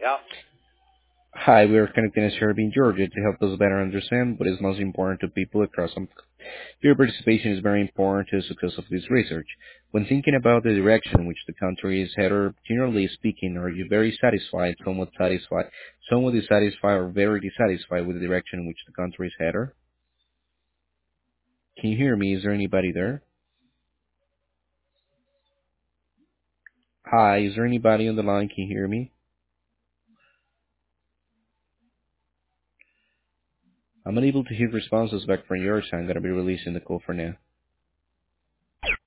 Yeah. Hi, we are connecting a survey in Georgia to help us better understand what is most important to people across America. Your participation is very important to the success of this research. When thinking about the direction in which the country is headed, generally speaking, are you very satisfied, somewhat dissatisfied, or very dissatisfied with the direction in which the country is headed? Can you hear me? Is there anybody there? Hi, is there anybody on the line? Can you hear me? I'm unable to hear responses back from yours, so I'm going to be releasing the call for now.